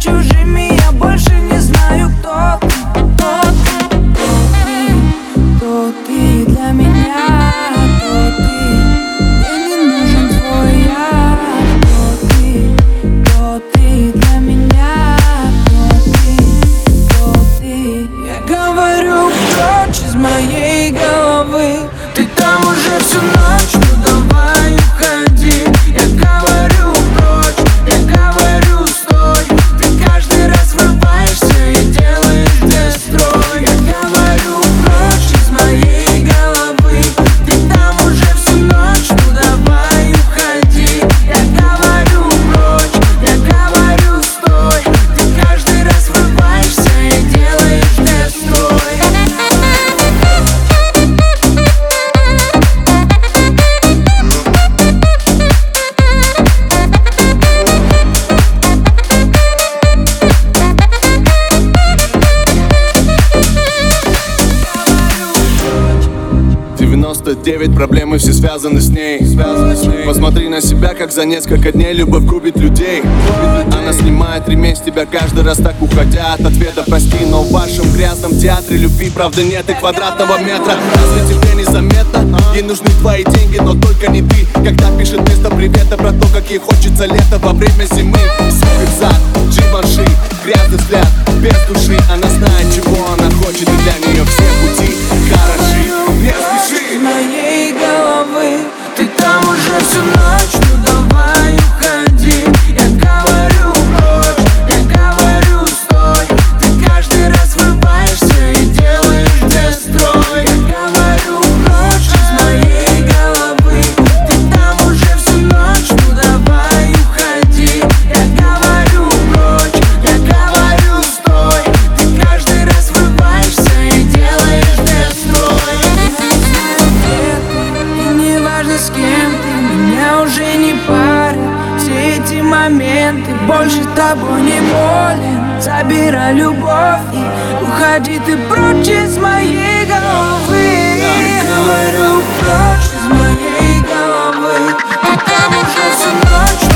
чужими, я больше не знаю, кто ты. Кто ты для меня, кто ты? Мне не нужен твой я. Кто ты для меня, кто ты? Я говорю прочь из моей головы. Ты там уже всю ночь, ну давай уходи. Я говорю прочь, я говорю стой. Ты каждый раз врываешься и делаешь дестрой. Я говорю прочь из моей головы. Ты там уже всю ночь, ну давай уходи. Я говорю прочь, я говорю стой. Ты каждый раз врываешься и делаешь дестрой. 99 проблем и все связаны с ней. Посмотри на себя, как за несколько дней любовь губит людей. Она снимает ремень с тебя каждый раз, так уходя от ответа. Прости, но в вашем грязном театре любви правда нет и квадратного метра. Разве тебе незаметно? Ей нужны твои деньги, но только не ты. Когда пишет вместо привета про то, как ей хочется лето во время зимы. Сухой зад, Givenchy, грязный взгляд, без души. Она знает, чего она хочет, и для нее все пути хороши. Не спеши. Из моей головы. Ты там уже всю ночь, ну давай уходи. Я говорю прочь, я говорю стой. Ты каждый раз врываешься и делаешь дестрой. Я говорю прочь из моей головы. Ты там уже всю ночь, ну давай уходи. Я говорю прочь, я говорю стой. Ты каждый раз врываешься и делаешь дестрой. И не важно с кем ты, меня уже не парят все эти моменты. Больше тобой не болен, забирай любовь и уходи ты прочь из моей головы. Я говорю прочь из моей головы. Ты там уже всю ночь.